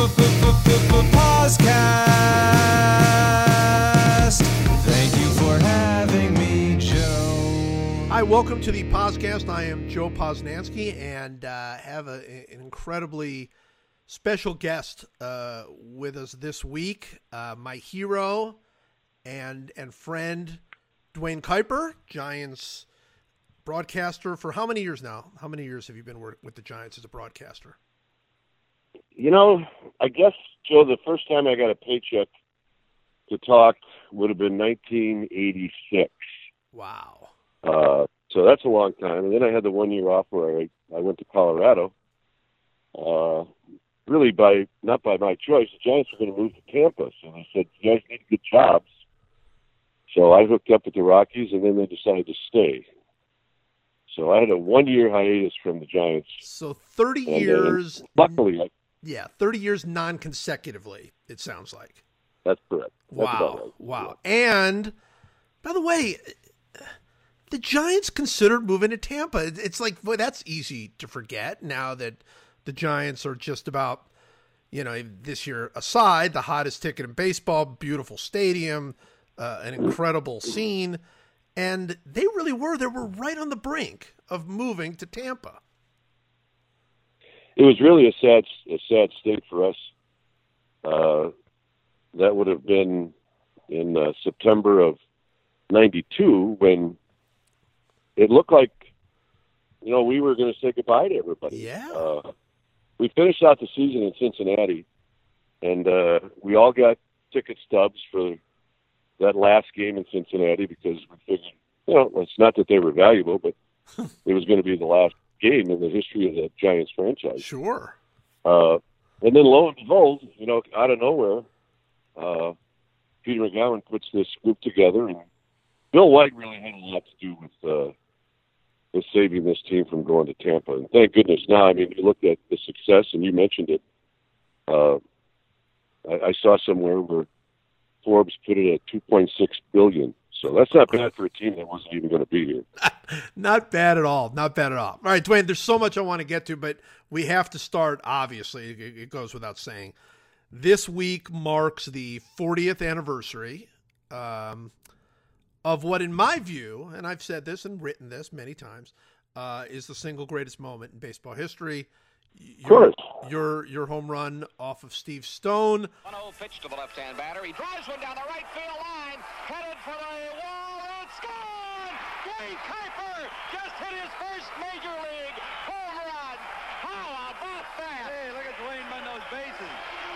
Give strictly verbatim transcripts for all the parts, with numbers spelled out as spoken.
Podcast. Thank you for having me, Joe. Hi, welcome to the Podcast. I am Joe Posnanski and uh, have a, an incredibly special guest uh, with us this week. Uh, my hero and and friend, Duane Kuiper, Giants broadcaster for how many years now? How many years have you been working with the Giants as a broadcaster? You know, I guess, Joe, the first time I got a paycheck to talk would have been nineteen eighty-six. Wow. Uh, so that's a long time. And then I had the one year off where I, I went to Colorado. Uh, really by, not by my choice. The Giants were going to move to Tampa. So they said, you guys need good jobs. So I hooked up with the Rockies, and then they decided to stay. So I had a one year hiatus from the Giants. So thirty and, years. Uh, luckily, I, Yeah, thirty years non-consecutively, it sounds like. That's correct. That's wow, about right. wow. And, by the way, the Giants considered moving to Tampa. It's like, boy, that's easy to forget now that the Giants are just about, you know, this year aside, the hottest ticket in baseball, beautiful stadium, uh, an incredible scene. And they really were. They were right on the brink of moving to Tampa. It was really a sad, a sad state for us. Uh, that would have been in uh, September of ninety-two when it looked like, you know, we were going to say goodbye to everybody. Yeah. Uh, we finished out the season in Cincinnati, and uh, we all got ticket stubs for that last game in Cincinnati because we figured, you know, it's not that they were valuable, but it was going to be the last game in the history of the Giants franchise. Sure. Uh, and then lo and behold, you know, out of nowhere, uh, Peter McGowan puts this group together, and Bill White really had a lot to do with, uh, with saving this team from going to Tampa. And thank goodness now, I mean, you look at the success, and you mentioned it. Uh, I, I saw somewhere where Forbes put it at two point six billion dollars. So that's not bad for a team that wasn't even going to be here. Not bad at all. Not bad at all. All right, Duane, there's so much I want to get to, but we have to start, obviously, it goes without saying. This week marks the fortieth anniversary um, of what, in my view, and I've said this and written this many times, uh, is the single greatest moment in baseball history. Your, your your home run off of Steve Stone. one oh pitch to the left-hand batter. He drives one down the right field line, headed for the wall. It's gone! Duane Kuiper just hit his first major league home run. How about that? Hey, look at Duane mend those bases.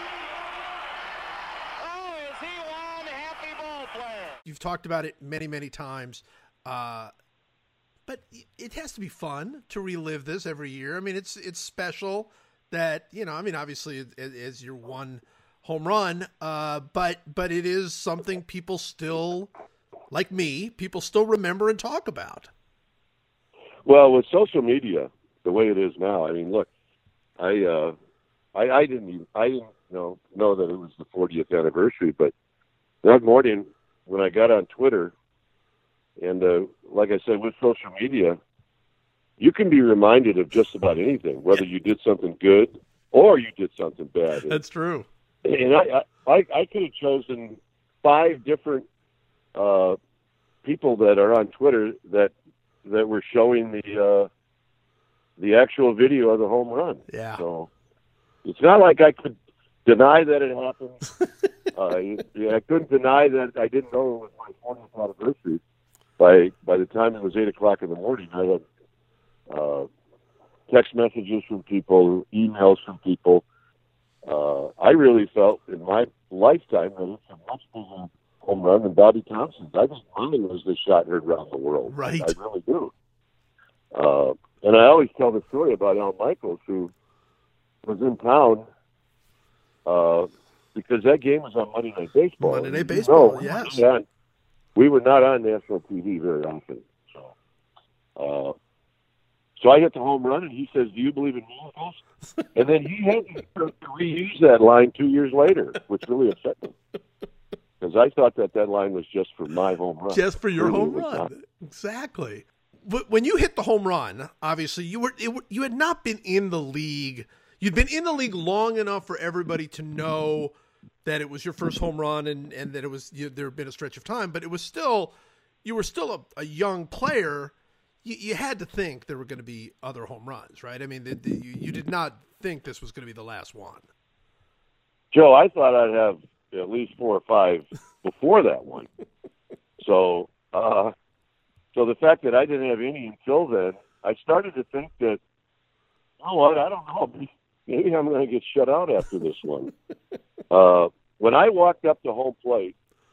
Oh, is he one happy ball player? You've talked about it many, many times. Uh, But it has to be fun to relive this every year. I mean, it's it's special that, you know, I mean, obviously it is your one home run, uh, but but it is something people still, like me, people still remember and talk about. Well, with social media the way it is now, I mean, look, I uh, I, I didn't even, I didn't know know that it was the fortieth anniversary, but that morning when I got on Twitter. And uh, like I said, with social media, you can be reminded of just about anything, whether you did something good or you did something bad. That's true. And I, I, I could have chosen five different uh, people that are on Twitter that that were showing the uh, the actual video of the home run. Yeah. So it's not like I could deny that it happened. uh, yeah, I couldn't deny that I didn't know it was my fortieth anniversary. By by the time it was eight o'clock in the morning, I had uh, text messages from people, emails from people. Uh, I really felt in my lifetime that it's a much bigger home run than Bobby Thompson's. I just mine was the shot heard around the world. Right. I really do. Uh, and I always tell the story about Al Michaels, who was in town uh, because that game was on Monday Night Baseball. Monday Night Baseball, you know, yes. We were, on, we were not on national T V very often. So, uh, so I hit the home run, and he says, "Do you believe in miracles?" And then he had to reuse that line two years later, which really upset me. Because I thought that that line was just for my home run. Just for your Really, home it was run. not. Exactly. But when you hit the home run, obviously you were it, you had not been in the league. you'd been in the league long enough for everybody to know that it was your first home run and, and that it was you, there had been a stretch of time, but it was still you were still a, a young player. You, you had to think there were going to be other home runs, right? I mean, the, the, you, you did not think this was going to be the last one. Joe, I thought I'd have at least four or five before that one. So, uh, so the fact that I didn't have any until then, I started to think that, you know what, I don't know, maybe I'm going to get shut out after this one. Uh, when I walked up to home plate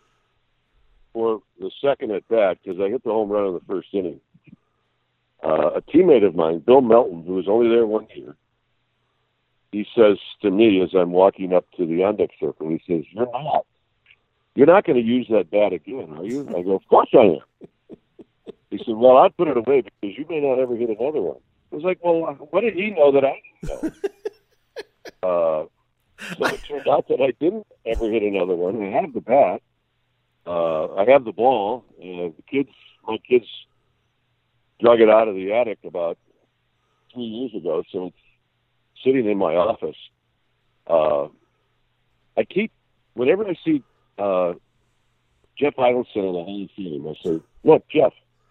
for the second at bat, because I hit the home run in the first inning, uh, a teammate of mine, Bill Melton, who was only there one year, he says to me as I'm walking up to the on-deck circle, he says, you're not. You're not going to use that bat again, are you? I go, of course I am. He said, well, I'd put it away because you may not ever hit another one. I was like, well, what did he know that I didn't know? uh, so it turned out that I didn't ever hit another one. I have the bat. Uh, I have the ball. And the kids, my kids drug it out of the attic about three years ago, so it's sitting in my office. Uh, I keep, whenever I see uh, Jeff Idelson in the Hall of Fame, I say, look, Jeff,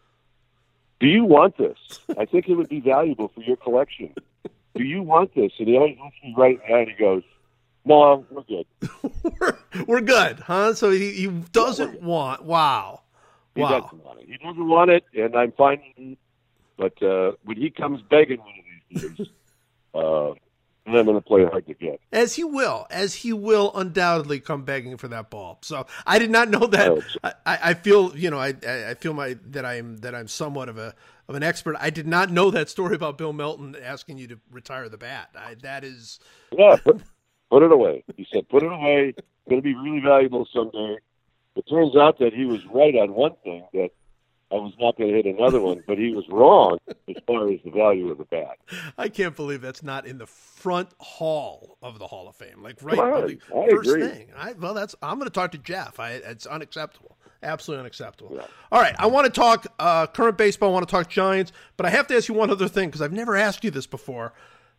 do you want this? I think it would be valuable for your collection. Do you want this? And he always looks me right in the eye and he goes, no, we're good. we're, we're good, huh? So he, he doesn't yeah, want, wow. He wow. doesn't want it. He doesn't want it, and I'm fine with it. But uh, when he comes begging one of these days, uh, and I'm going to play hard to get. As he will, as he will undoubtedly come begging for that ball. So I did not know that. I, I, I feel, you know, I, I feel my that I'm that I'm somewhat of a of an expert. I did not know that story about Bill Melton asking you to retire the bat. I, that is, yeah, put, put it away. He said, put it away. It's going to be really valuable someday. It turns out that he was right on one thing, that I was not going to hit another one, but he was wrong as far as the value of the bat. I can't believe that's not in the front hall of the Hall of Fame, like right on, on the I first agree. thing. I, well, that's I'm going to talk to Jeff. I, it's unacceptable, absolutely unacceptable. Yeah. All right, I want to talk uh, current baseball. I want to talk Giants, but I have to ask you one other thing because I've never asked you this before,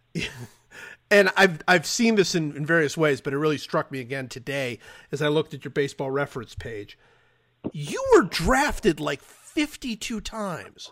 and I've I've seen this in, in various ways, but it really struck me again today as I looked at your Baseball Reference page. You were drafted like fifty-two times.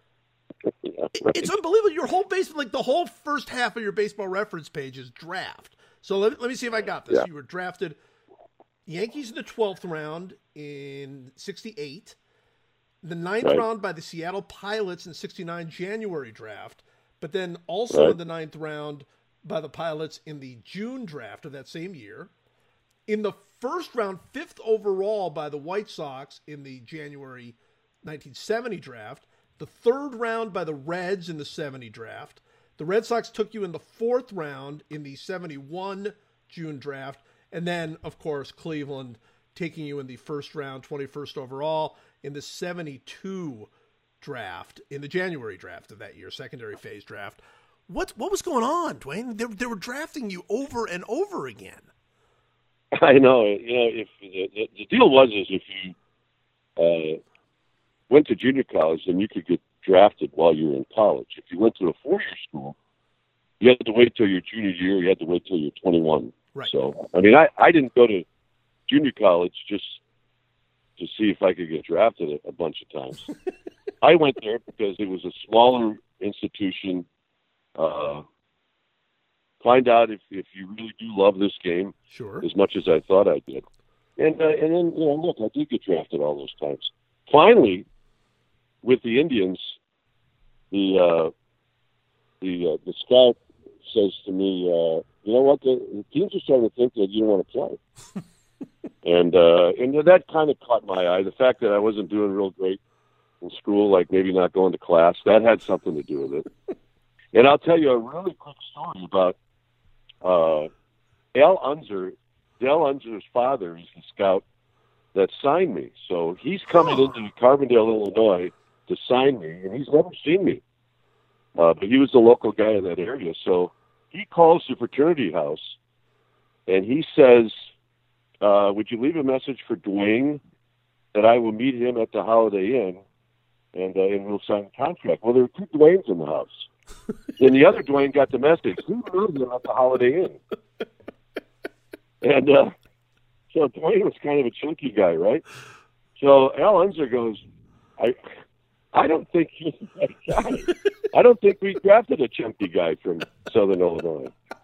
Yeah, right. It's unbelievable. Your whole base, like the whole first half of your Baseball Reference page is draft. So let, let me see if I got this. Yeah. You were drafted Yankees in the twelfth round in sixty-eight, the ninth Right. round by the Seattle Pilots in sixty-nine January draft, but then also Right. in the ninth round by the Pilots in the June draft of that same year. In the first round, fifth overall by the White Sox in the January nineteen seventy draft, the third round by the Reds in the seventy draft. The Red Sox took you in the fourth round in the seventy-one June draft. And then, of course, Cleveland taking you in the first round, twenty-first overall in the seventy-two draft, in the January draft of that year, secondary phase draft. What what was going on, Dwayne? They, they were drafting you over and over again. I know. You know, if the, the deal was is if you uh, went to junior college, then you could get drafted while you were in college. If you went to a four-year school, you had to wait till your junior year. You had to wait till you're twenty-one. Right. So, I mean, I, I didn't go to junior college just to see if I could get drafted a, a bunch of times. I went there because it was a smaller institution. Uh, find out if, if you really do love this game Sure. as much as I thought I did. And uh, and then, you know, look, I did get drafted all those times. Finally, with the Indians, the uh, the uh, the scout says to me, uh, you know what, the, the teams are starting to think that you don't want to play. and uh, and that kind of caught my eye. The fact that I wasn't doing real great in school, like maybe not going to class, that had something to do with it. And I'll tell you a really quick story about uh, Al Unser. Dale Unser's father is the scout that signed me. So he's coming Oh. into Carbondale, Illinois to sign me, and he's never seen me. Uh, but he was the local guy in that area. So he calls the fraternity house, and he says, uh, would you leave a message for Dwayne that I will meet him at the Holiday Inn, and, uh, and we'll sign the contract? Well, there were two Dwaynes in the house. And the other Dwayne got the message. Who knew them at the Holiday Inn? And uh, so Dwayne was kind of a chunky guy, right? So Al Unser goes, I I don't think he's that guy. I don't think we drafted a chunky guy from Southern Illinois.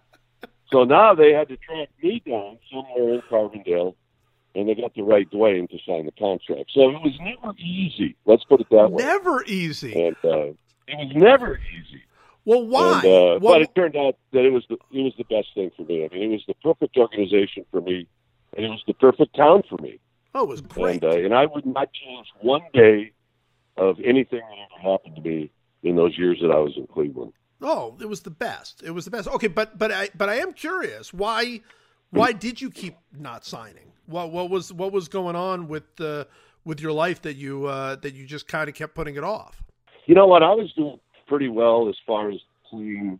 So now they had to track me down somewhere in Carbondale, and they got the right Dwayne to sign the contract. So it was never easy. Let's put it that way. Never easy. And uh, it was never easy. Well, why? And, uh, well, but it turned out that it was the it was the best thing for me. I mean, it was the perfect organization for me, and it was the perfect town for me. oh, it was great. And uh, and I would not change one day of anything that ever happened to me in those years that I was in Cleveland. Oh, it was the best. It was the best. Okay, but but I but I am curious why why did you keep not signing? What what was what was going on with uh, with your life that you uh, that you just kind of kept putting it off? You know what? I was doing pretty well as far as playing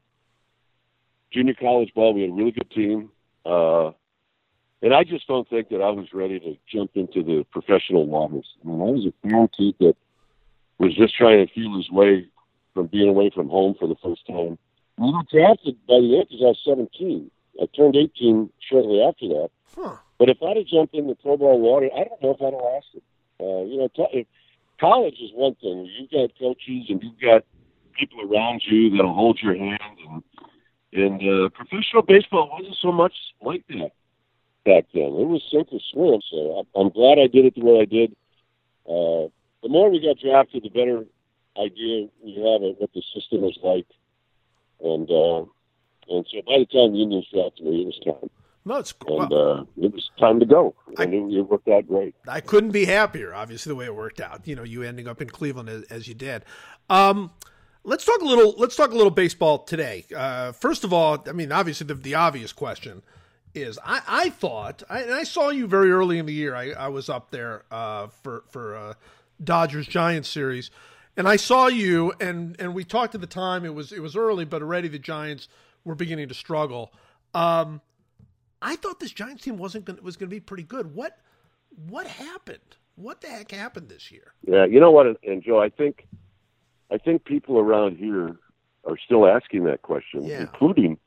junior college ball. We had a really good team, uh, and I just don't think that I was ready to jump into the professional waters. I mean, I was a young kid that was just trying to feel his way from being away from home for the first time. We were drafted by the Yankees. I was seventeen. I turned eighteen shortly after that. Huh. But if I'd have jumped in the pro ball water, I don't know if I'd have lasted. Uh, you know, t- college is one thing. You've got coaches and you've got people around you that'll hold your hand. And, and uh, professional baseball wasn't so much like that back then. It was sink or swim. So I'm glad I did it the way I did. Uh, the more we got drafted, the better idea we have of what the system is like. And uh, and so by the time the Indians drafted me, it was time. No, it's And well, uh, it was time to go. And I, it, it worked out great. I couldn't be happier, obviously, the way it worked out. You know, you ending up in Cleveland as, as you did. Um, let's talk a little. Let's talk a little baseball today. Uh, first of all, I mean, obviously, the, the obvious question is: I, I thought, I, and I saw you very early in the year. I, I was up there uh, for for uh, Dodgers Giants series, and I saw you, and and we talked at the time. It was it was early, but already the Giants were beginning to struggle. Um, I thought this Giants team wasn't gonna, was going to be pretty good. What what happened? What the heck happened this year? Yeah, you know what, and Joe, I think I think people around here are still asking that question, Yeah. including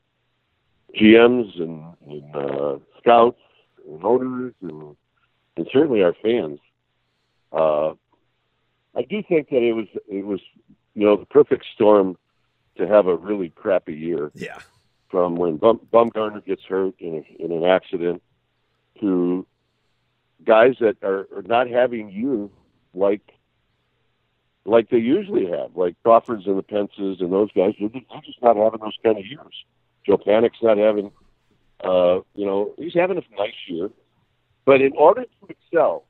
G Ms and, and uh, scouts and owners and, and certainly our fans. Uh, I do think that it was it was you know the perfect storm to have a really crappy year. Yeah. From when Bum, Bumgarner gets hurt in, a, in an accident to guys that are, are not having you like like they usually have, like Crawfords and the Pences and those guys. They're just, they're just not having those kind of years. Joe Panik's not having, uh, you know, he's having a nice year. But in order to excel,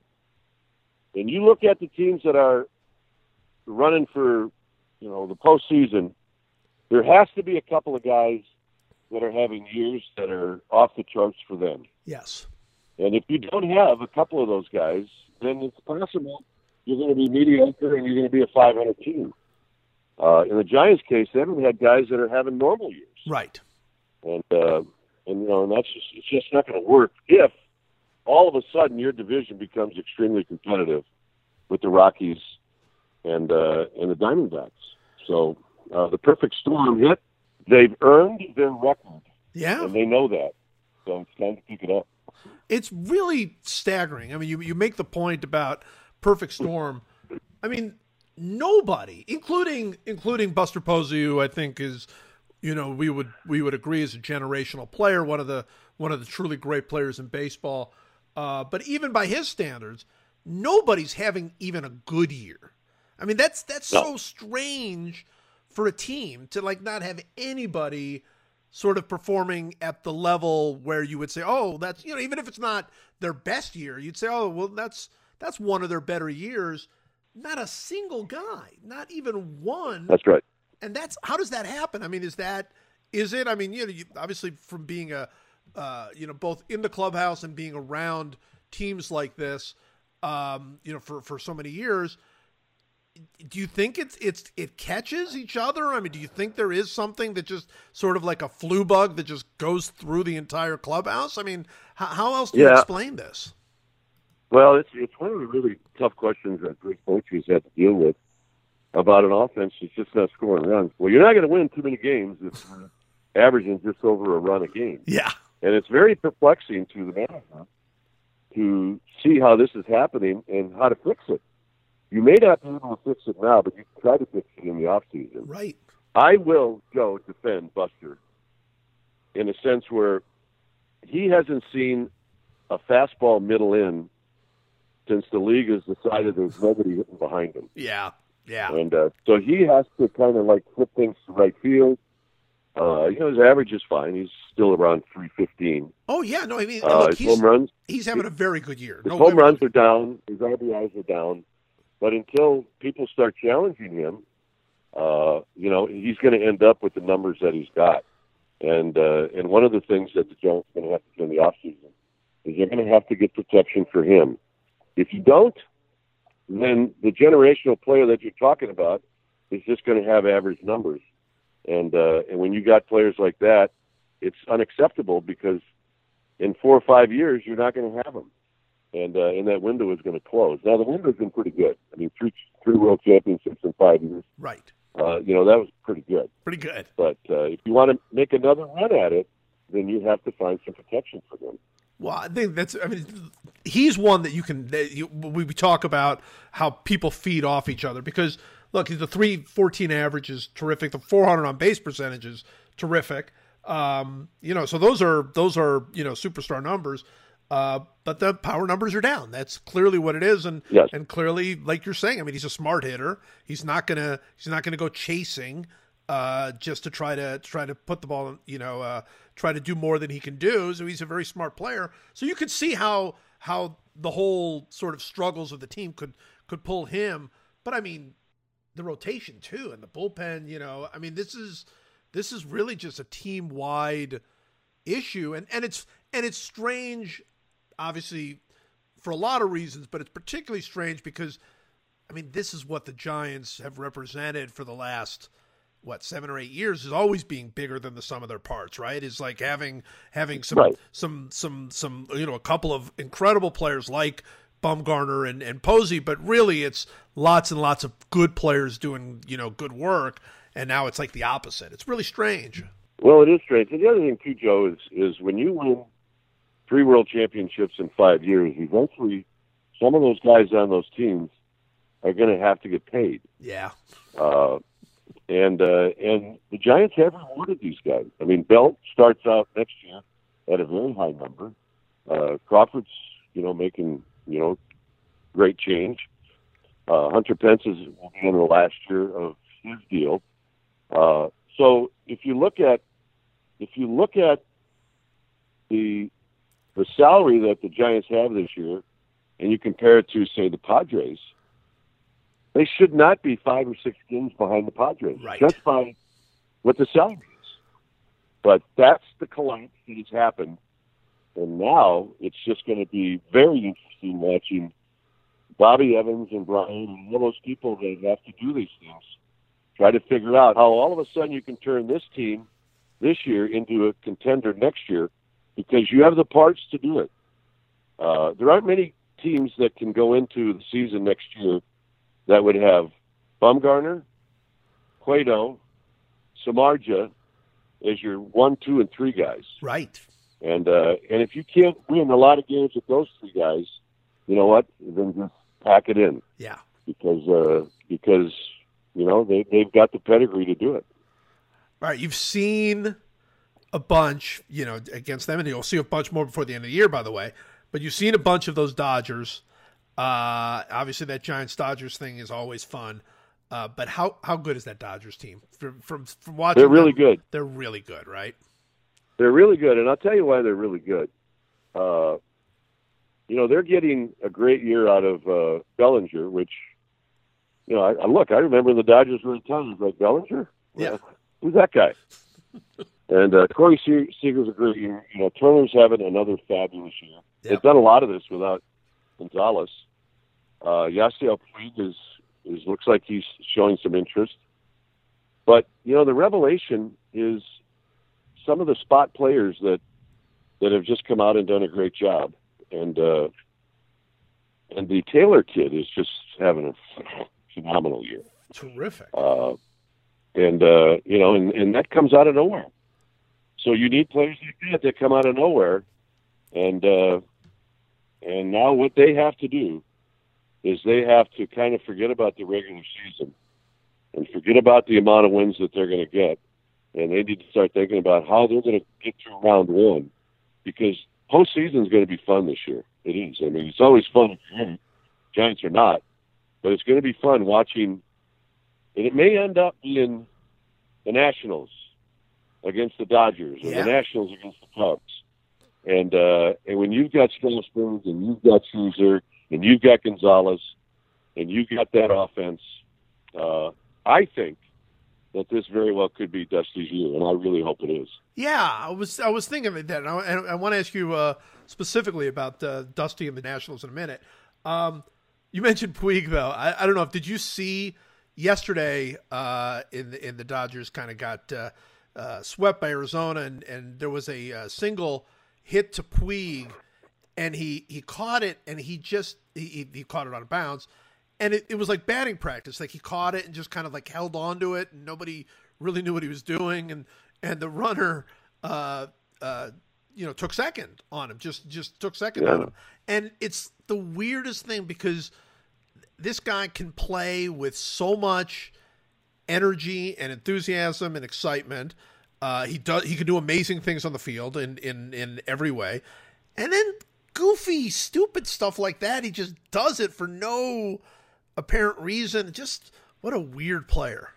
and you look at the teams that are running for, you know, the postseason, there has to be a couple of guys that are having years that are off the charts for them. Yes. And if you don't have a couple of those guys, then it's possible you're going to be mediocre and you're going to be a five hundred team. Uh, in the Giants' case, they haven't had guys that are having normal years. Right. And, uh, and you know, and that's just, it's just not going to work if all of a sudden your division becomes extremely competitive with the Rockies and, uh, and the Diamondbacks. So uh, the perfect storm hit. They've earned their record, Yeah. and they know that. So it's time to pick it up. It's really staggering. I mean, you you make the point about perfect storm. I mean, nobody, including including Buster Posey, who I think is, you know, we would we would agree is a generational player, one of the one of the truly great players in baseball. Uh, but even by his standards, nobody's having even a good year. I mean, that's that's No. so strange for a team to like not have anybody sort of performing at the level where you would say, oh, that's, you know, even if it's not their best year, you'd say, oh, well, that's, that's one of their better years. Not a single guy, not even one. That's right. And that's, how does that happen? I mean, is that, is it, I mean, you know, you, obviously from being a, uh, you know, both in the clubhouse and being around teams like this, um, you know, for, for so many years, do you think it's it's it catches each other? I mean, do you think there is something that just sort of like a flu bug that just goes through the entire clubhouse? I mean, how, how else do you Yeah. explain this? Well, it's it's one of the really tough questions that great coaches have to deal with. about an offense that's just not scoring runs. Well, you're not going to win too many games if you're averaging just over a run a game. Yeah. And it's very perplexing to the manager to see how this is happening and how to fix it. You may not be able to fix it now, but you can try to fix it in the offseason. Right. I will go defend Buster in a sense where he hasn't seen a fastball middle in since the league has decided there's nobody hitting behind him. Yeah, yeah. And uh, so he has to kind of like flip things to right field. Uh, you know, his average is fine. He's still around three fifteen. Oh, yeah. No, I mean, Uh, look, his he's, home runs, he's having a very good year. his No home way- runs are down. His R B Is are down. But until people start challenging him, uh, you know, he's going to end up with the numbers that he's got. And uh, and one of the things that the Giants are going to have to do in the offseason is they're going to have to get protection for him. If you don't, then the generational player that you're talking about is just going to have average numbers. And uh, and when you got players like that, it's unacceptable because in four or five years you're not going to have them, and uh, and that window is going to close. Now the window's been pretty good. I mean, three three world championships in five years. Right. Uh, you know, that was pretty good. Pretty good. But uh, if you want to make another run at it, then you have to find some protection for them. Well, I think that's, I mean, he's one that you can, that you, we talk about how people feed off each other because, look, the three fourteen average is terrific. The four hundred on base percentage is terrific. Um, you know, so those are, those are, you know, superstar numbers. Uh, but the power numbers are down. That's clearly what it is. And, Yes. and clearly, like you're saying, I mean, he's a smart hitter. He's not going to, he's not going to go chasing, uh, just to try to try to put the ball, you know, uh, try to do more than he can do. So he's a very smart player. So you could see how, how the whole sort of struggles of the team could, could pull him. But I mean, the rotation too, and the bullpen, you know, I mean, this is, this is really just a team wide issue. And, and it's, and it's strange, obviously, for a lot of reasons, but it's particularly strange because, I mean, this is what the Giants have represented for the last, what, seven or eight years, is always being bigger than the sum of their parts, right? Is like having having some Right. some some some you know, a couple of incredible players like Bumgarner and, and Posey, but really it's lots and lots of good players doing, you know, good work, and now it's like the opposite. It's really strange. Well, it is strange. And the other thing too, Joe, is is when you win three world championships in five years, eventually some of those guys on those teams are going to have to get paid. Yeah. Uh, and uh, and the Giants have rewarded these guys. I mean, Belt starts out next year at a very high number. Uh, Crawford's, you know, making, you know, great change. Uh, Hunter Pence is will be in the last year of his deal. Uh, so if you look at if you look at the the salary that the Giants have this year, and you compare it to, say, the Padres, they should not be five or six games behind the Padres, Right. just by what the salary is. But that's the collapse that has happened, and now it's just going to be very interesting watching Bobby Evans and Brian and all those people that have to do these things, try to figure out how all of a sudden you can turn this team this year into a contender next year, because you have the parts to do it. Uh, there aren't many teams that can go into the season next year that would have Bumgarner, Cueto, Samardzija as your one, two, and three guys. Right. And uh, and if you can't win a lot of games with those three guys, you know what? Then just pack it in, Yeah. because uh, because you know they they've got the pedigree to do it. All right, you've seen a bunch, you know, against them, and you'll see a bunch more before the end of the year, by the way. But you've seen a bunch of those Dodgers. Uh, obviously, that Giants-Dodgers thing is always fun. Uh, but how, how good is that Dodgers team? From from, from watching, They're really them, good. They're really good, right? They're really good, and I'll tell you why they're really good. Uh, you know, they're getting a great year out of uh, Bellinger, which, you know, I, I look, I remember the Dodgers were in town. Like, Bellinger? Yeah. Well, who's that guy? And uh, Corey Se- Seager's a great year. You know, Turner's having another fabulous year. Yeah. They've done a lot of this without Gonzalez. Uh, Yasiel Puig is, is looks like he's showing some interest. But, you know, the revelation is some of the spot players that that have just come out and done a great job. And uh, and the Taylor kid is just having a phenomenal year. Terrific. Uh, and, uh, you know, and, and that comes out of nowhere. So you need players like that that come out of nowhere. And, uh, and now what they have to do is they have to kind of forget about the regular season and forget about the amount of wins that they're going to get. And they need to start thinking about how they're going to get through round one, because postseason is going to be fun this year. It is. I mean, it's always fun if you win. Giants are not, but it's going to be fun watching. And it may end up being the Nationals against the Dodgers, or Yeah. the Nationals against the Cubs. And uh, and when you've got Strasburg and you've got Scherzer and you've got Gonzalez and you've got that offense, uh, I think that this very well could be Dusty's year, and I really hope it is. Yeah, I was I was thinking of that, and I, and I want to ask you uh, specifically about uh, Dusty and the Nationals in a minute. Um, you mentioned Puig, though. I, I don't know if did you see yesterday uh, in the in the Dodgers kind of got uh, uh, swept by Arizona, and, and there was a uh, single hit to Puig, and he, he caught it, and he just he, he caught it on a bounce. And it, it was like batting practice. Like he caught it and just kind of like held on to it, and nobody really knew what he was doing. And and the runner, uh, uh, you know, took second on him. Just just took second Yeah. on him. And it's the weirdest thing because this guy can play with so much energy and enthusiasm and excitement. Uh, he does. He can do amazing things on the field in in in every way. And then goofy, stupid stuff like that. He just does it for no apparent reason. Just what a weird player.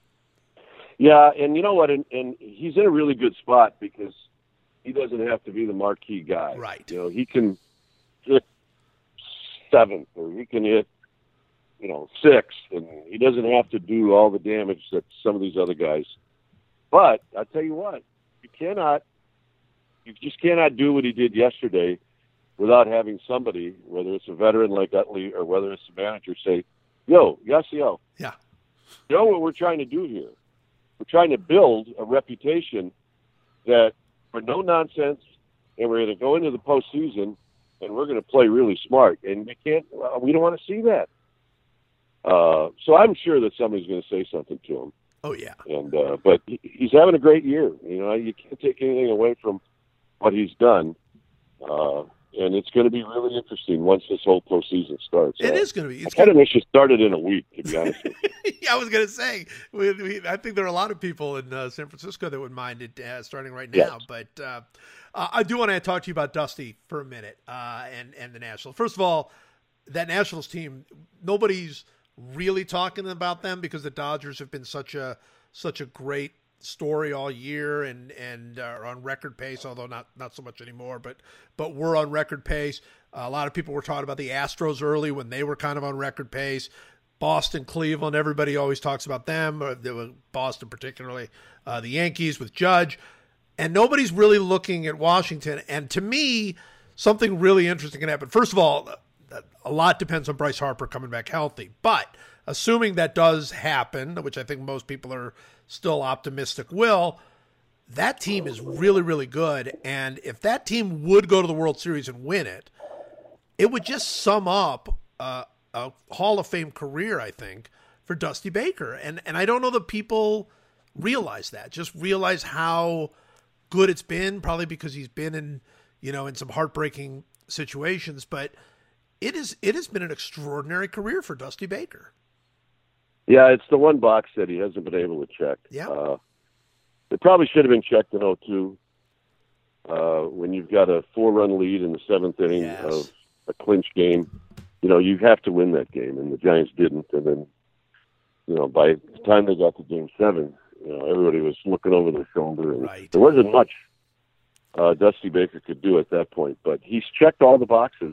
Yeah, and you know what? And, and he's in a really good spot because he doesn't have to be the marquee guy. Right. You know, he can hit seventh, or he can hit, you know, sixth, and he doesn't have to do all the damage that some of these other guys. But I tell you what, you cannot, you just cannot do what he did yesterday without having somebody, whether it's a veteran like Utley or whether it's the manager, say, yo, Yasiel, Yeah. you know what we're trying to do here? We're trying to build a reputation that we're no nonsense, and we're going to go into the postseason, and we're going to play really smart. And we can't, well, we don't want to see that. Uh, so I'm sure that somebody's going to say something to him. Oh yeah. And uh, but he, he's having a great year. You know, you can't take anything away from what he's done. Uh, and it's going to be really interesting once this whole postseason starts. It uh, is going to be. It's I kind gonna, of wish it started in a week, to be honest with you. yeah, I was going to say. We, we, I think there are a lot of people in uh, San Francisco that would mind it uh, starting right now. Yes. But uh, uh, I do want to talk to you about Dusty for a minute uh, and and the Nationals. First of all, that Nationals team, nobody's really talking about them because the Dodgers have been such a such a great story all year and and are on record pace, although not not so much anymore, but but we're on record pace. Uh, a lot of people were talking about the Astros early when they were kind of on record pace. Boston, Cleveland, everybody always talks about them, or they were Boston particularly, uh, the Yankees with Judge, and nobody's really looking at Washington. And to me, something really interesting can happen. First of all, a lot depends on Bryce Harper coming back healthy, but assuming that does happen, which I think most people are still optimistic will, that team is really, really good. And if that team would go to the World Series and win it, it would just sum up uh, a Hall of Fame career, I think, for Dusty Baker. And and I don't know that people realize that, just realize how good it's been, probably because he's been in, you know, in some heartbreaking situations, but it is it has been an extraordinary career for Dusty Baker. Yeah, it's the one box that he hasn't been able to check. Yeah. Uh, it probably should have been checked in oh two uh, when you've got a four-run lead in the seventh inning Yes. of a clinch game. You know, you have to win that game, and the Giants didn't. And then, you know, by the time they got to game seven, you know, everybody was looking over their shoulder. And Right. there wasn't much uh, Dusty Baker could do at that point. But he's checked all the boxes,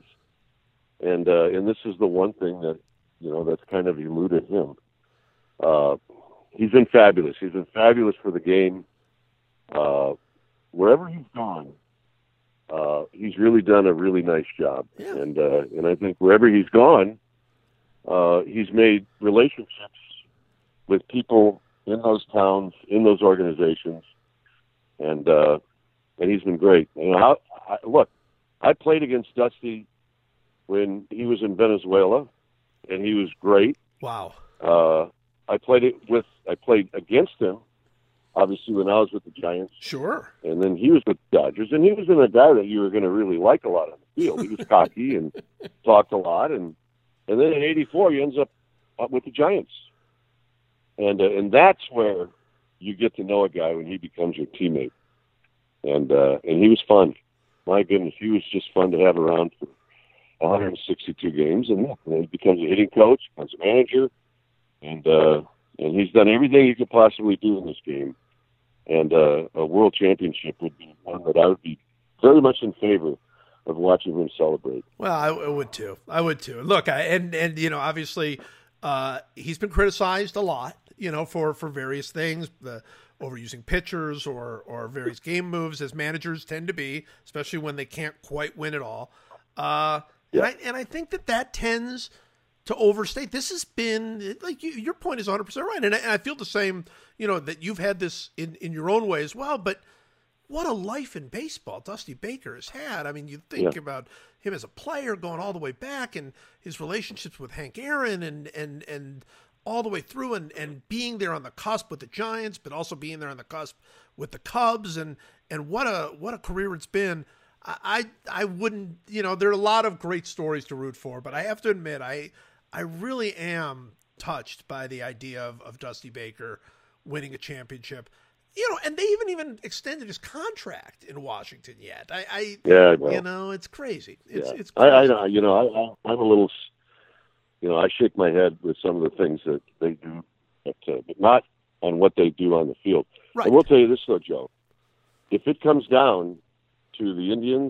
and uh, and this is the one thing that, you know, that's kind of eluded him. Uh, he's been fabulous. He's been fabulous for the game. Uh, wherever he's gone, uh, he's really done a really nice job. Yeah. And uh, and I think wherever he's gone, uh, he's made relationships with people in those towns, in those organizations, and uh, and he's been great. And I, I, look, I played against Dusty when he was in Venezuela, and he was great. Wow. Uh, I played it with. I played against him, obviously, when I was with the Giants. Sure. And then he was with the Dodgers, and he was a guy that you were going to really like a lot on the field. He was cocky and talked a lot, and and then in eighty-four he ends up with the Giants, and uh, and that's where you get to know a guy when he becomes your teammate, and uh, and he was fun. My goodness, he was just fun to have around for one hundred sixty-two games, and then he becomes a hitting coach, becomes a manager, and uh, and he's done everything he could possibly do in this game. And uh, a world championship would be one that I would be very much in favor of watching him celebrate. Well, I, I would too. I would too. Look, I, and and you know, obviously, uh, he's been criticized a lot, you know, for, for various things, the overusing pitchers or or various game moves, as managers tend to be, especially when they can't quite win it all. Uh, yeah. and I and I think that that tends to overstate. This has been, like, you, your point is one hundred percent right. And I, and I feel the same, you know, that you've had this in, in your own way as well. But what a life in baseball Dusty Baker has had. I mean, you think yeah. about him as a player going all the way back, and his relationships with Hank Aaron and and, and all the way through, and, and being there on the cusp with the Giants, but also being there on the cusp with the Cubs. And, and what a what a career it's been. I, I, I wouldn't, you know, there are a lot of great stories to root for, but I have to admit, I I really am touched by the idea of, of Dusty Baker winning a championship. You know, and they even even extended his contract in Washington yet. I, I yeah, well, you know, it's crazy. It's yeah. it's crazy. I, I you know, I, I'm a little, you know, I shake my head with some of the things that they do, but, uh, but not on what they do on the field. Right. I will tell you this though, Joe. If it comes down to the Indians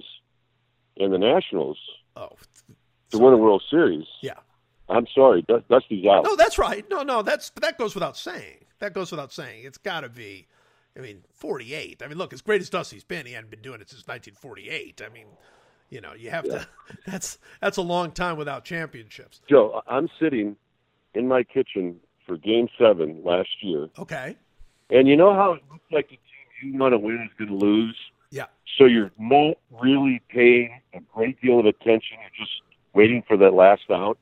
and the Nationals Oh, to win a World Series, yeah. I'm sorry, Dusty's out. No, that's right. No, no, that's that goes without saying. That goes without saying. It's got to be. I mean, forty-eight. I mean, look, as great as Dusty's been, he hadn't been doing it since nineteen forty-eight. I mean, you know, you have yeah. to. That's that's a long time without championships. Joe, I'm sitting in my kitchen for Game Seven last year. Okay. And you know how it looks like the team you want to win is going to lose. Yeah. So you're not really paying a great deal of attention. You're just waiting for that last out.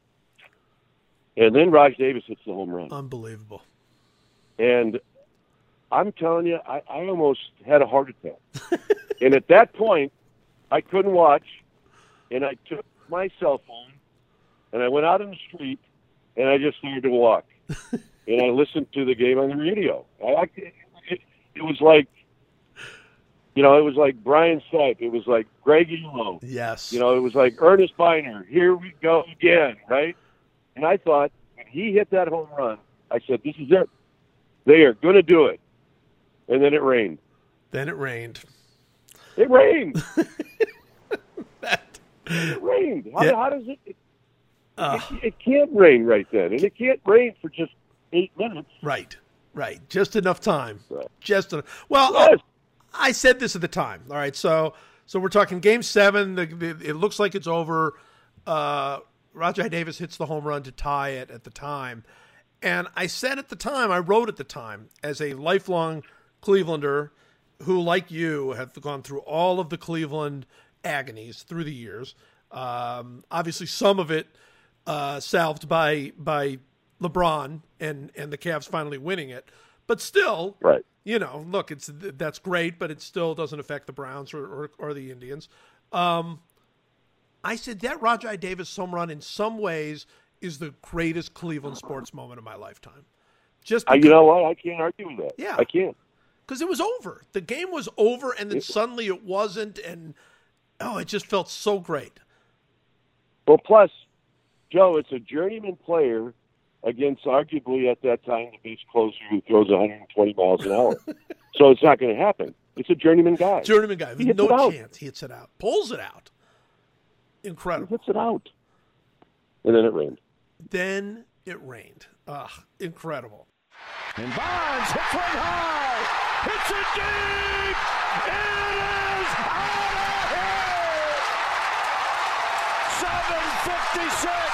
And then Raj Davis hits the home run. Unbelievable. And I'm telling you, I, I almost had a heart attack. And at that point, I couldn't watch. And I took my cell phone, and I went out in the street, and I just started to walk. And I listened to the game on the radio. I, it, it, it was like, you know, it was like Brian Sipe. It was like Greg Elo. Yes. You know, it was like Ernest Biner. Here we go again, right? And I thought, when he hit that home run, I said, this is it. They are going to do it. And then it rained. Then it rained. It rained. that, it rained. How, yeah. how does it it, uh, it it can't rain right then. And it can't rain for just eight minutes. Right. Right. Just enough time. Right. Just enough. Well, yes. I, I said this at the time. All right. So so we're talking Game seven. The, the, it looks like it's over. Uh Rajai Davis hits the home run to tie it at the time. And I said at the time, I wrote at the time, as a lifelong Clevelander who, like you, have gone through all of the Cleveland agonies through the years. Um, obviously, some of it uh, salved by by LeBron and, and the Cavs finally winning it. But still, right. you know, look, it's that's great, but it still doesn't affect the Browns or, or, or the Indians. Um I said that Rajai Davis home run in some ways is the greatest Cleveland sports moment of my lifetime. Just because, you know what? I can't argue with that. Yeah. I can't. Because it was over. The game was over, and then suddenly it wasn't, and, oh, it just felt so great. Well, plus, Joe, it's a journeyman player against arguably at that time the base closer who throws one hundred twenty miles an hour. So it's not going to happen. It's a journeyman guy. Journeyman guy. He hits no it out. chance. He hits it out. Pulls it out. Incredible. He hits it out. And then it rained. Then it rained. Ugh, incredible. And Bonds hits one high. Hits it deep. It is out of here. seven fifty-six.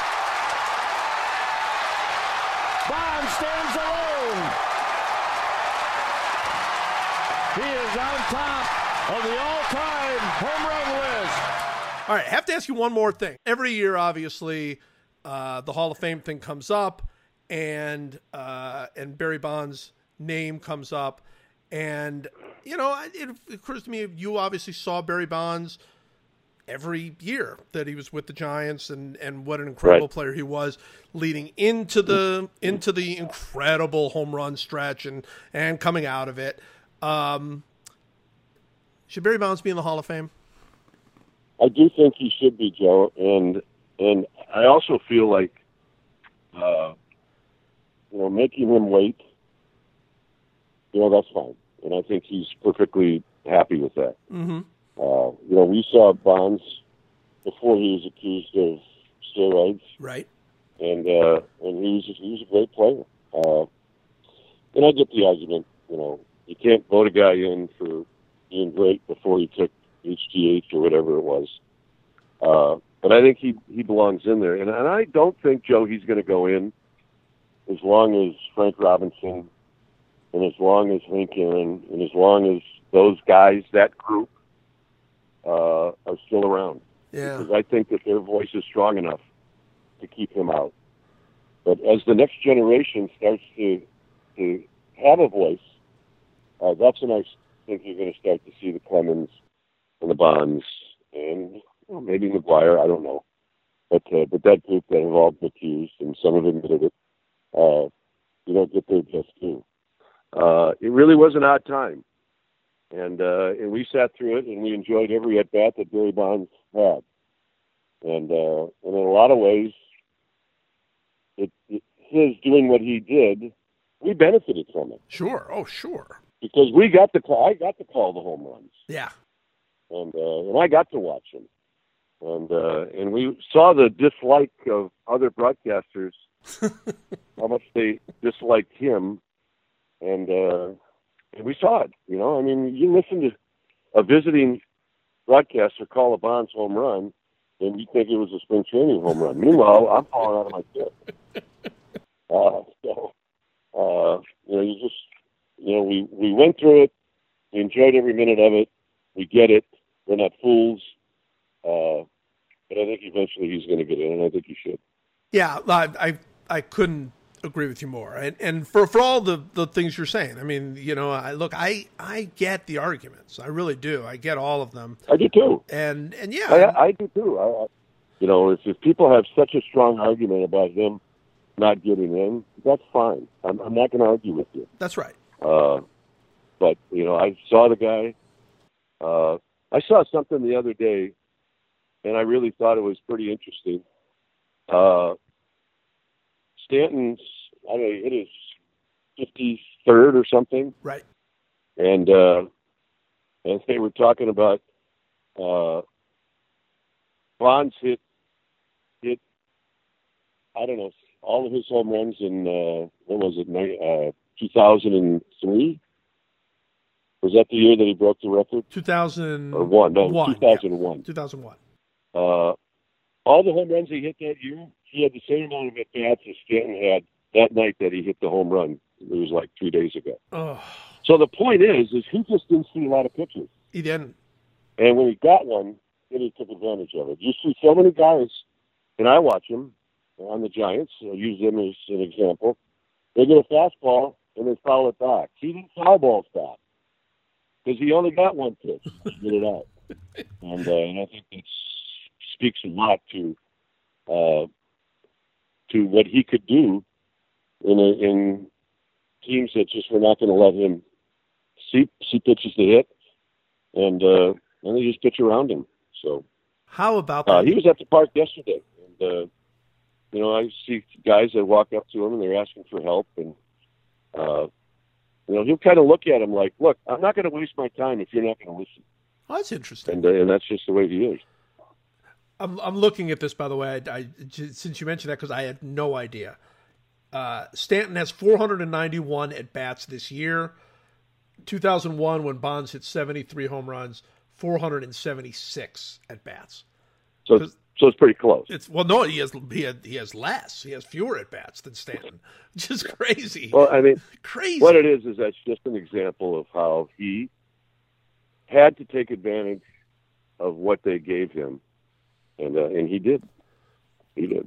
Bonds stands alone. He is on top of the all-time home run list. All right, I have to ask you one more thing. Every year, obviously, uh, the Hall of Fame thing comes up, and uh, and Barry Bonds' name comes up, and you know, it occurs to me you obviously saw Barry Bonds every year that he was with the Giants, and, and what an incredible Right. player he was leading into the into the incredible home run stretch and and coming out of it. Um, should Barry Bonds be in the Hall of Fame? I do think he should be, Joe, and and I also feel like, uh, you know, making him wait, you know, that's fine, and I think he's perfectly happy with that. Mm-hmm. Uh, you know, we saw Bonds before he was accused of steroids, Right. and uh, and he was he was a great player. Uh, and I get the argument, you know, you can't vote a guy in for being great before he took H G H or whatever it was. Uh, but I think he, he belongs in there. And, and I don't think, Joe, he's going to go in as long as Frank Robinson and as long as Hank Aaron and as long as those guys, that group, uh, are still around. Yeah. Because I think that their voice is strong enough to keep him out. But as the next generation starts to to have a voice, uh, that's when I think you're going to start to see the Clemens and the Bonds and well, maybe McGuire, I don't know. But uh, but that group that have all been accused, and some have admitted it, uh, you don't get their just due. Uh, it really was an odd time. And uh, and we sat through it, and we enjoyed every at-bat that Barry Bonds had. And, uh, and in a lot of ways, it, it, his doing what he did, we benefited from it. Sure. Oh, sure. Because we got to call, I got to call the home runs. Yeah. And uh, and I got to watch them. And uh, and we saw the dislike of other broadcasters, how much they disliked him. And, uh, and we saw it, you know. I mean, you listen to a visiting broadcaster call a Bonds home run, and you think it was a spring training home run. Meanwhile, I'm falling out of my chair. Uh, so, uh, you know, you just, you know, we, we went through it. We enjoyed every minute of it. We get it. We're not fools. Uh, but I think eventually he's going to get in, and I think he should. Yeah, I I, I couldn't agree with you more. And and for, for all the, the things you're saying, I mean, you know, I look, I, I get the arguments. I really do. I get all of them. I do too. And and yeah, I, I do too. I, I, you know, if, if people have such a strong argument about him not getting in, that's fine. I'm, I'm not going to argue with you. that's right. Uh, but, you know, I saw the guy. Uh, I saw something the other day, and I really thought it was pretty interesting. Uh, Stanton's, I don't know, it is fifty-third or something. Right. And, uh, and they were talking about uh, Bonds hit, hit, I don't know, all of his home runs in, uh, what was it, uh, two thousand three? Was that the year that he broke the record? two thousand Or one? No, one, two thousand one. Yeah, two thousand one. Uh, all the home runs he hit that year, he had the same amount of at-bats as Stanton had that night that he hit the home run. It was like three days ago. Oh, So the point is, is he just didn't see a lot of pitches. he didn't. And when he got one, then he took advantage of it. You see so many guys, and I watch them on the Giants, I'll use them as an example. They get a fastball, and they foul it back. He didn't foul balls back because he only got one pitch to get it out. And, uh, and I think that speaks a lot to uh, to what he could do in a, in teams that just were not going to let him see see pitches to hit, and uh, and they just pitch around him. So How about that? uh, he was at the park yesterday, and uh, you know, I see guys that walk up to him and they're asking for help, and uh, you know, he'll kind of look at him like, "Look, I'm not going to waste my time if you're not going to listen." Oh, that's interesting. And uh, and that's just the way he is. I'm I'm looking at this, by the way. I, I since you mentioned that, because I had no idea. Uh, Stanton has four hundred ninety-one at bats this year. two thousand one, when Bonds hit seventy-three home runs, four hundred seventy-six at bats. So so it's pretty close. It's well, no, he has he had, he has less. He has fewer at bats than Stanton, which is crazy. Well, I mean, crazy. what it is is that's just an example of how he had to take advantage of what they gave him, and uh, and he did. He did.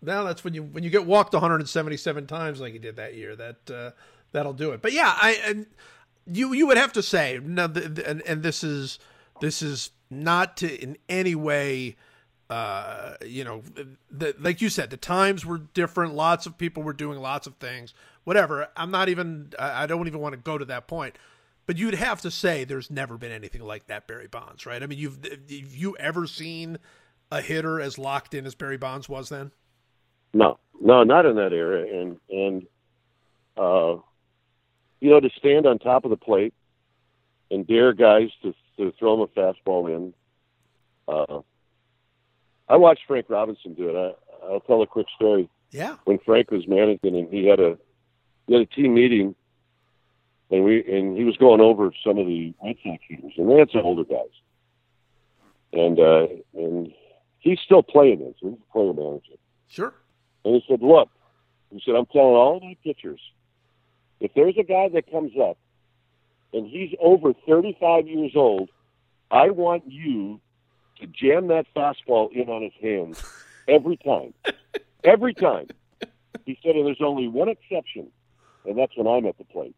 Now that's when you when you get walked one hundred seventy-seven times like you did that year. That uh, that'll do it. But yeah, I and you you would have to say no, the, the, and and this is this is not to in any way. Uh, you know, the, like you said, the times were different. Lots of people were doing lots of things. Whatever. I'm not even. I don't even want to go to that point. But you'd have to say there's never been anything like that, Barry Bonds, right? I mean, you've have you ever seen a hitter as locked in as Barry Bonds was then? No, no, not in that era. And and uh, you know, to stand on top of the plate and dare guys to to throw them a fastball in. Uh, I watched Frank Robinson do it. I, I'll tell a quick story. Yeah. When Frank was managing, and he had a he had a team meeting, and we and he was going over some of the Red Sox hitters, and they had some older guys, and uh, and he's still playing this. So he's a player manager. Sure. And he said, "Look," he said, "I'm telling all my pitchers, if there's a guy that comes up, and he's over thirty-five years old, I want you to jam that fastball in on his hands every time. Every time." He said, and there's only one exception, and that's when I'm at the plate.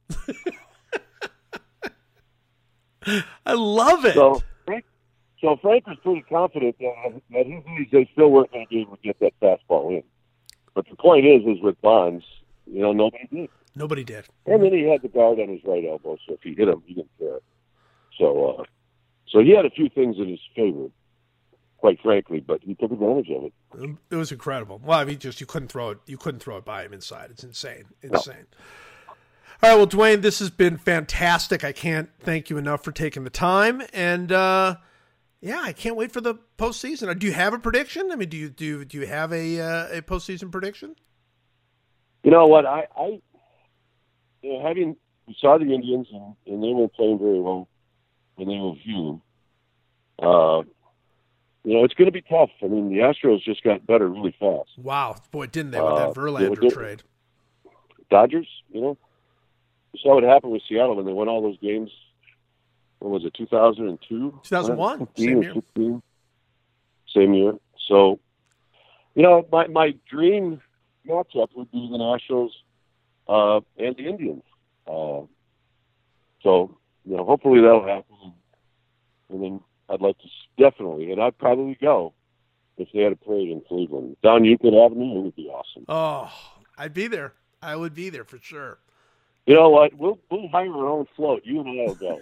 I love it. So Frank, so Frank was pretty confident that, that his knees, they still weren't going to be able to get that fastball in. But the point is, is with Bonds, you know, nobody did. Nobody did. And then he had the guard on his right elbow, so if he hit him, he didn't care. So, uh, so he had a few things in his favor, quite frankly, but he took advantage of it. It was incredible. Well, I mean, just you couldn't throw it. You couldn't throw it by him inside. It's insane. Insane. No. All right, well, Dwayne, this has been fantastic. I can't thank you enough for taking the time, and uh, yeah, I can't wait for the postseason. Do you have a prediction? I mean, do you do do you have a uh, a postseason prediction? You know what? I, I you know, having we saw the Indians, and, and they weren't playing very well when they were viewed. Uh, You know, it's going to be tough. I mean, the Astros just got better really fast. Wow. Boy, didn't they, with that uh, Verlander yeah, trade. Dodgers, you know, you saw what happened with Seattle when they won all those games. When was it, two thousand two? two thousand one, same year. sixteen, same year. So, you know, my, my dream matchup would be the Nationals uh, and the Indians. Uh, so, you know, hopefully that'll happen. And then I'd like to definitely, and I'd probably go if they had a parade in Cleveland. Down Euclid Avenue, it would be awesome. Oh, I'd be there. I would be there for sure. You know what? We'll we'll hire our own float. You and I will go.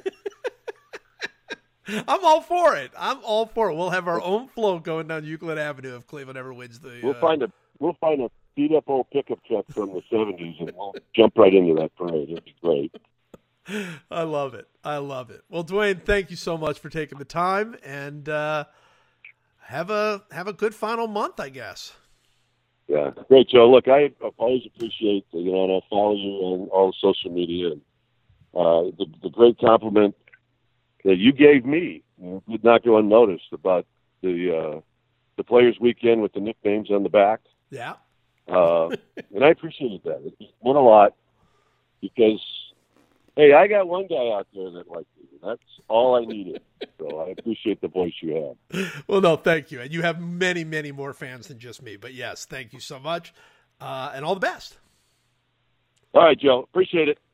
I'm all for it. I'm all for it. We'll have our own float going down Euclid Avenue if Cleveland ever wins the. We'll uh... find a we'll find a beat up old pickup truck from the seventies, and we'll jump right into that parade. It'd be great. I love it. I love it. Well, Dwayne, thank you so much for taking the time, and uh, have a have a good final month, I guess. Yeah, great, Joe. Look, I always appreciate, you know, and I follow you on all social media, and uh, the, the great compliment that you gave me did not go unnoticed about the uh, the Players Weekend with the nicknames on the back. Yeah, uh, and I appreciated that. It meant a lot because. Hey, I got one guy out there that likes me. That's all I needed. So I appreciate the voice you have. Well, no, thank you. And you have many, many more fans than just me. But, yes, thank you so much. Uh, and all the best. All right, Joe. Appreciate it.